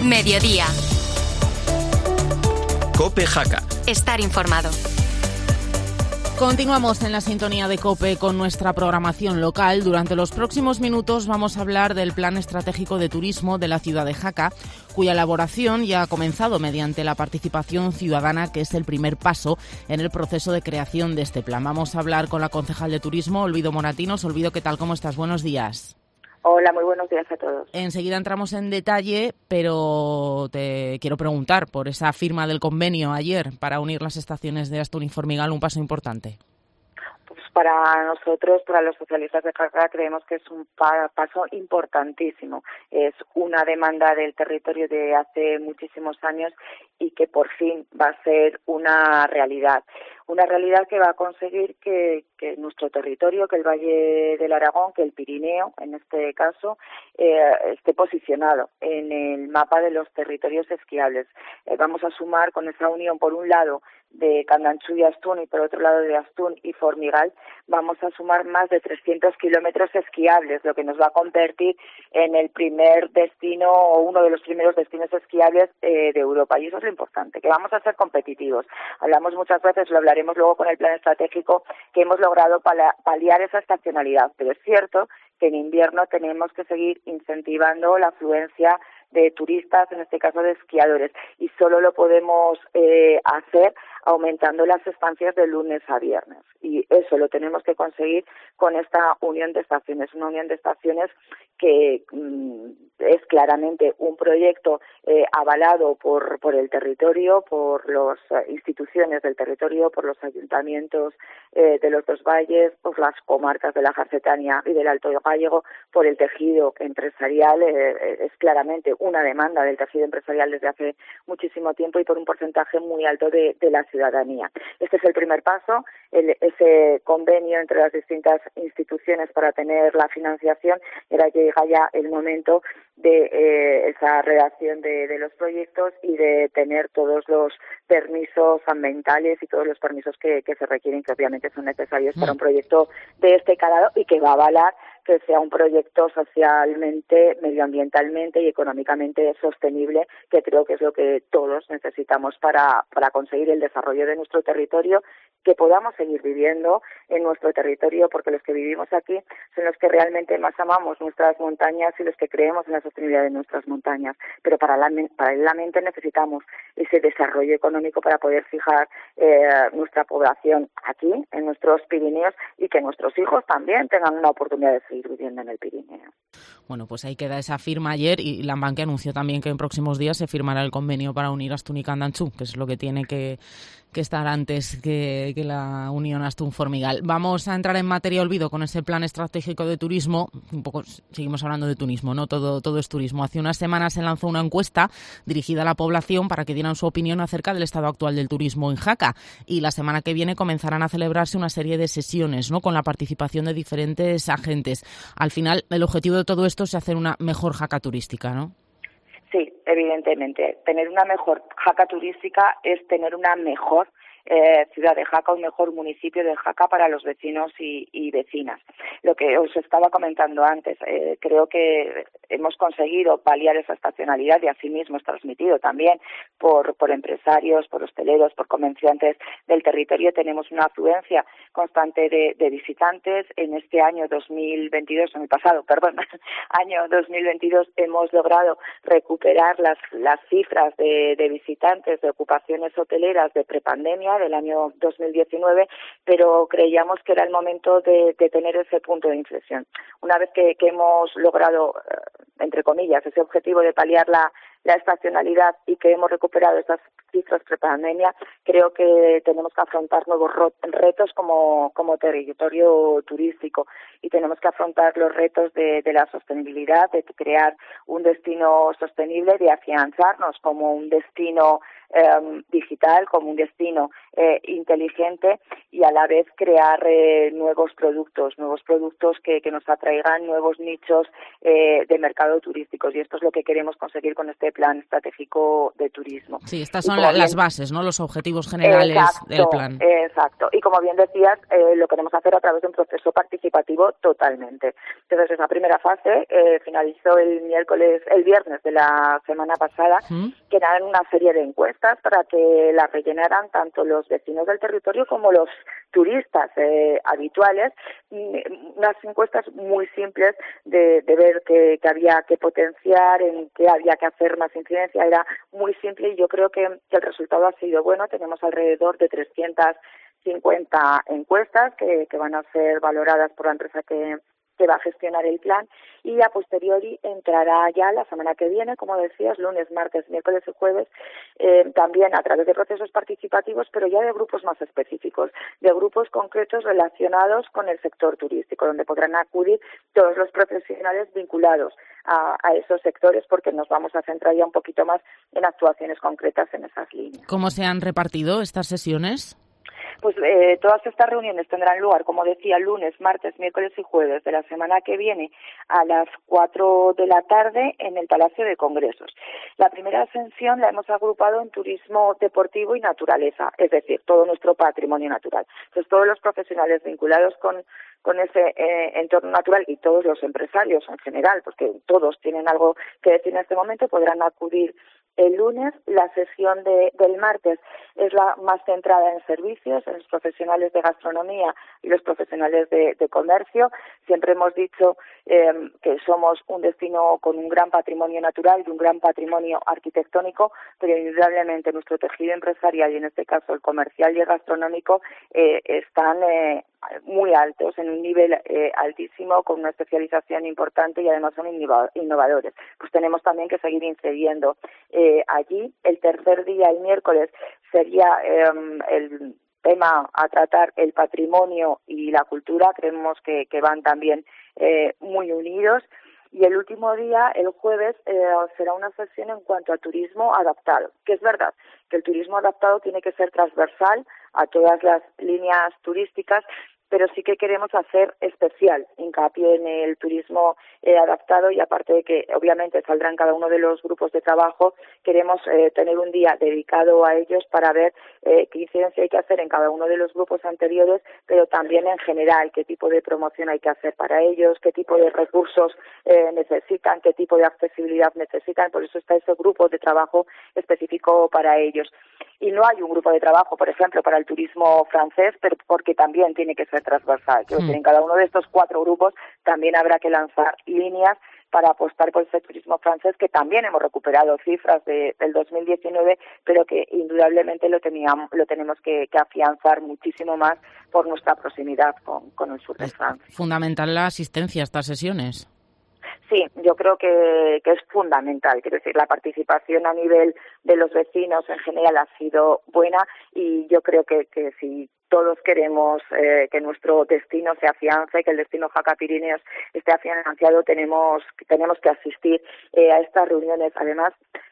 Mediodía. COPE Jaca. Estar informado. Continuamos en la sintonía de COPE con nuestra programación local. Durante los próximos minutos vamos a hablar del Plan Estratégico de Turismo de la ciudad de Jaca, cuya elaboración ya ha comenzado mediante la participación ciudadana, que es el primer paso en el proceso de creación de este plan. Vamos a hablar con la concejal de Turismo, Olvido Moratinos. Olvido, ¿qué tal? ¿Cómo estás? Buenos días. Hola, muy buenos días a todos. Enseguida entramos en detalle, pero te quiero preguntar por esa firma del convenio ayer para unir las estaciones de Astún y Formigal, un paso importante. Pues para nosotros, para los socialistas de Jaca, creemos que es un paso importantísimo. Es una demanda del territorio de hace muchísimos años y que por fin va a ser una realidad. Una realidad que va a conseguir que nuestro territorio, que el Valle del Aragón, que el Pirineo, en este caso, esté posicionado en el mapa de los territorios esquiables. Vamos a sumar con esa unión, por un lado, de Candanchú y Astún, y por otro lado de Astún y Formigal, vamos a sumar más de 300 kilómetros esquiables, lo que nos va a convertir en el primer destino o uno de los primeros destinos esquiables de Europa. Y eso es lo importante, que vamos a ser competitivos. Hablamos muchas veces, lo hablaremos luego con el plan estratégico, que hemos logrado paliar esa estacionalidad, pero es cierto que en invierno tenemos que seguir incentivando la afluencia de turistas, en este caso de esquiadores, y solo lo podemos hacer aumentando las estancias de lunes a viernes. Y eso lo tenemos que conseguir con esta unión de estaciones, una unión de estaciones que es claramente un proyecto avalado por el territorio, por las instituciones del territorio, por los ayuntamientos de los dos valles, por las comarcas de la Jacetania y del Alto Gállego, por el tejido empresarial. Es claramente una demanda del tejido empresarial desde hace muchísimo tiempo y por un porcentaje muy alto de la ciudadanía. Este es el primer paso, ese convenio entre las distintas instituciones para tener la financiación. Era que llega ya el momento de esa redacción de los proyectos y de tener todos los permisos ambientales y todos los permisos que se requieren, que obviamente son necesarios para un proyecto de este calado y que va a avalar que sea un proyecto socialmente, medioambientalmente y económicamente sostenible, que creo que es lo que todos necesitamos para conseguir el desarrollo de nuestro territorio, que podamos seguir viviendo en nuestro territorio, porque los que vivimos aquí son los que realmente más amamos nuestras montañas y los que creemos en la sostenibilidad de nuestras montañas. Pero paralelamente necesitamos ese desarrollo económico para poder fijar nuestra población aquí, en nuestros Pirineos, y que nuestros hijos también tengan una oportunidad de seguir viviendo en el Pirineo. Bueno, pues ahí queda esa firma ayer y Lambanque anunció también que en próximos días se firmará el convenio para unir Astún y Candanchú, que es lo que tiene que estar antes que la unión Astún-Formigal. Vamos a entrar en materia, Olvido, con ese plan estratégico de turismo. Un poco seguimos hablando de turismo, ¿no? Todo es turismo. Hace unas semanas se lanzó una encuesta dirigida a la población para que dieran su opinión acerca del estado actual del turismo en Jaca, y la semana que viene comenzarán a celebrarse una serie de sesiones, ¿no?, con la participación de diferentes agentes. Al final, el objetivo de todo esto es hacer una mejor Jaca turística, ¿no? Sí, evidentemente. Tener una mejor Jaca turística es tener una mejor ciudad de Jaca, un mejor municipio de Jaca para los vecinos y vecinas. Lo que os estaba comentando antes, creo que hemos conseguido paliar esa estacionalidad y asimismo es transmitido también por empresarios, por hosteleros, por comerciantes del territorio. Tenemos una afluencia constante de visitantes. En este año 2022, en el pasado, año 2022, hemos logrado recuperar las cifras de visitantes, de ocupaciones hoteleras de prepandemia del año 2019, pero creíamos que era el momento de tener ese punto de inflexión. Una vez que hemos logrado, entre comillas, ese objetivo de paliar la estacionalidad y que hemos recuperado estas cifras prepandemia, creo que tenemos que afrontar nuevos retos como territorio turístico, y tenemos que afrontar los retos de la sostenibilidad, de crear un destino sostenible, de afianzarnos como un destino digital, como un destino inteligente, y a la vez crear nuevos productos que nos atraigan nuevos nichos de mercado turísticos, y esto es lo que queremos conseguir con este plan estratégico de turismo. Sí, estas son las bases, ¿no? Los objetivos generales del plan. Exacto. Y como bien decías, lo queremos hacer a través de un proceso participativo totalmente. Entonces, esa primera fase finalizó el viernes de la semana pasada, que eran una serie de encuestas para que las rellenaran tanto los vecinos del territorio como los turistas habituales, unas encuestas muy simples de ver qué había que potenciar, en qué había que hacer más incidencia. Era muy simple y yo creo que el resultado ha sido bueno. Tenemos alrededor de 350 encuestas que van a ser valoradas por la empresa que va a gestionar el plan, y a posteriori entrará ya la semana que viene, como decías, lunes, martes, miércoles y jueves, también a través de procesos participativos, pero ya de grupos más específicos, de grupos concretos relacionados con el sector turístico, donde podrán acudir todos los profesionales vinculados a esos sectores, porque nos vamos a centrar ya un poquito más en actuaciones concretas en esas líneas. ¿Cómo se han repartido estas sesiones? Pues todas estas reuniones tendrán lugar, como decía, lunes, martes, miércoles y jueves de la semana que viene a las 4 de la tarde en el Palacio de Congresos. La primera sesión la hemos agrupado en turismo deportivo y naturaleza, es decir, todo nuestro patrimonio natural. Entonces, todos los profesionales vinculados con ese entorno natural, y todos los empresarios en general, porque todos tienen algo que decir en este momento, podrán acudir el lunes. La sesión del martes es la más centrada en servicios, en los profesionales de gastronomía y los profesionales de comercio. Siempre hemos dicho que somos un destino con un gran patrimonio natural y un gran patrimonio arquitectónico, pero indudablemente nuestro tejido empresarial, y en este caso el comercial y el gastronómico, están muy altos, en un nivel altísimo, con una especialización importante, y además son innovadores. Pues tenemos también que seguir incidiendo allí. El tercer día, el miércoles, sería el tema a tratar el patrimonio y la cultura. Creemos que van también muy unidos. Y el último día, el jueves, será una sesión en cuanto a turismo adaptado, que es verdad que el turismo adaptado tiene que ser transversal a todas las líneas turísticas, pero sí que queremos hacer especial hincapié en el turismo adaptado, y aparte de que obviamente saldrá en cada uno de los grupos de trabajo, queremos tener un día dedicado a ellos para ver qué incidencia hay que hacer en cada uno de los grupos anteriores, pero también en general qué tipo de promoción hay que hacer para ellos, qué tipo de recursos necesitan, qué tipo de accesibilidad necesitan. Por eso está ese grupo de trabajo específico para ellos. Y no hay un grupo de trabajo, por ejemplo, para el turismo francés, pero porque también tiene que ser transversal. Quiero decir, en cada uno de estos 4 grupos también habrá que lanzar líneas para apostar por ese turismo francés, que también hemos recuperado cifras del 2019, pero que indudablemente lo tenemos que afianzar muchísimo más por nuestra proximidad con el sur de Francia. Fundamental la asistencia a estas sesiones. Sí, yo creo que es fundamental. Quiero decir, la participación a nivel de los vecinos en general ha sido buena, y yo creo que si todos queremos que nuestro destino se afiance, que el destino Jaca Pirineos esté afianzado, tenemos que asistir a estas reuniones. Además,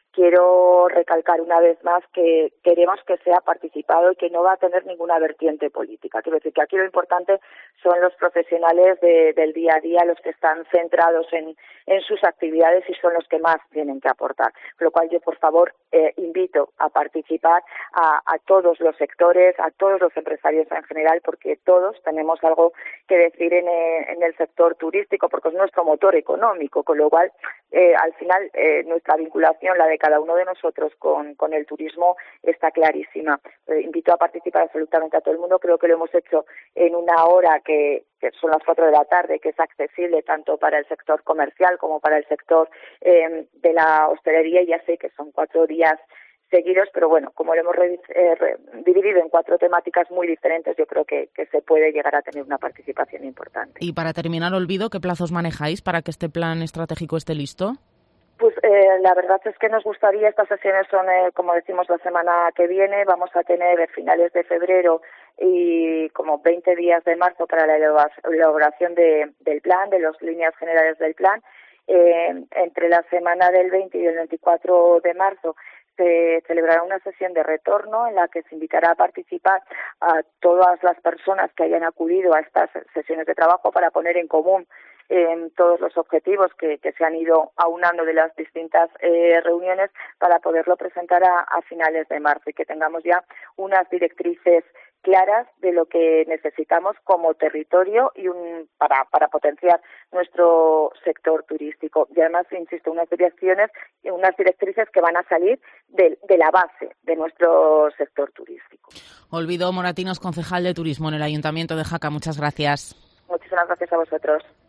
quiero recalcar una vez más que queremos que sea participado y que no va a tener ninguna vertiente política. Quiero decir que aquí lo importante son los profesionales del día a día, los que están centrados en sus actividades, y son los que más tienen que aportar. Con lo cual yo, por favor, invito a participar a todos los sectores, a todos los empresarios en general, porque todos tenemos algo que decir en el sector turístico, porque es nuestro motor económico, con lo cual al final nuestra vinculación, la de cada uno de nosotros con el turismo, está clarísima. Invito a participar absolutamente a todo el mundo. Creo que lo hemos hecho en una hora que son las 4 de la tarde, que es accesible tanto para el sector comercial como para el sector de la hostelería, y ya sé que son 4 días seguidos, pero bueno, como lo hemos dividido en 4 temáticas muy diferentes, yo creo que se puede llegar a tener una participación importante. Y para terminar, Olvido, ¿qué plazos manejáis para que este plan estratégico esté listo? Pues la verdad es que nos gustaría, estas sesiones son, como decimos, la semana que viene. Vamos a tener finales de febrero y como 20 días de marzo para la elaboración del plan, de las líneas generales del plan. Entre la semana del 20 y el 24 de marzo se celebrará una sesión de retorno en la que se invitará a participar a todas las personas que hayan acudido a estas sesiones de trabajo para poner en común todos los objetivos que se han ido aunando de las distintas reuniones para poderlo presentar a finales de marzo y que tengamos ya unas directrices claras de lo que necesitamos como territorio y para potenciar nuestro sector turístico. Y además, insisto, unas directrices que van a salir de la base de nuestro sector turístico. Olvido Moratinos, concejal de Turismo en el Ayuntamiento de Jaca. Muchas gracias. Muchísimas gracias a vosotros.